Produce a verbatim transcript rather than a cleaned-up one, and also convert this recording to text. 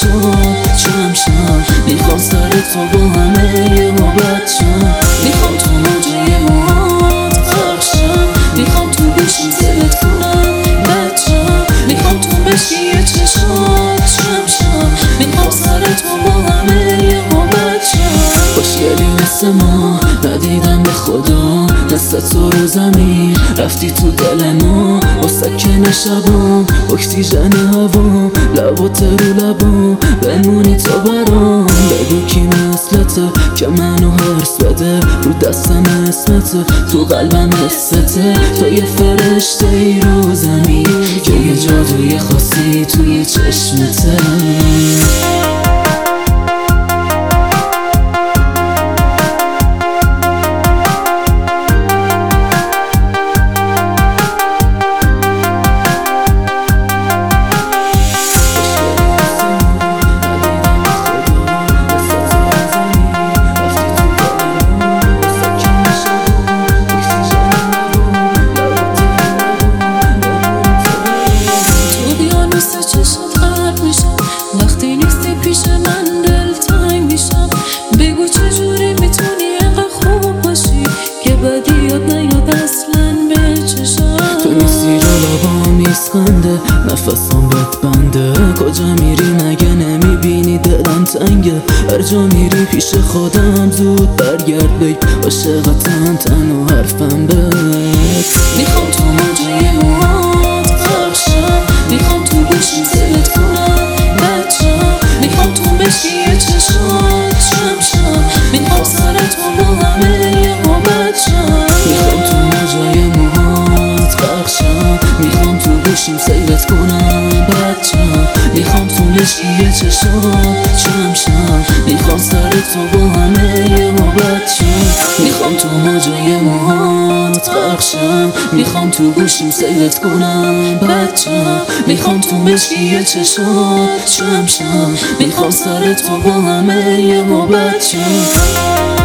چشات جمع شم. میخوام سر تو با همه یه محبت شم. میخوام تو موجه موهات غرق شم. میخوام تو گوشیم دلت کنم بچم. میخوام تو بشی چشات جمع شم. میخوام سر تو با همه یه محبت شم. خوشگلی مثل ما ندیدم به خدا، مثل تو رو زمین رفتی تو دل ما. با سکن شبام اکسیژن هوام، لبات رو لبام بمونی تو برام. بگو کی مثلته که منو حرس بده، رو دستم اسمته تو قلبم حسته. تو یه فرشته ای رو زمین که یه جادوی خاصی توی چشمته. وقتی نیستی پیش من دلتنگ میشم. بگو چجوری میتونی اینقدر خوب باشی که بدی یاد نیاد اصلا به چشم. تو نیستی جلوام میسخنده نفسم بهت بنده. کجا میری مگه نمیبینی دلم تنگه. هر جا میری پیش خودم زود برگرد بگی عاشقتم تنها حرفم بهت. میخوام تو موجه موهات غرق شم. میخوام تو گوشیم دلت کنم میخوام تو بشی چشات جمع شم. میخوام سر تو با همه یه محبت شم. میخوام تو موجای موهات غرق شم. میخوام تو گوشیم سیرت کنم بچم. میخوام تو بشی چشات جمع شم. میخوام سر تو با همه یه محبت شم. میخوام تو موجای موهات غرق شم. میخوام تو گوشیم سیرت کنم بچم. میخوام تو بشی چشات جمع شم. میخوام سر تو با همه یه محبت شم.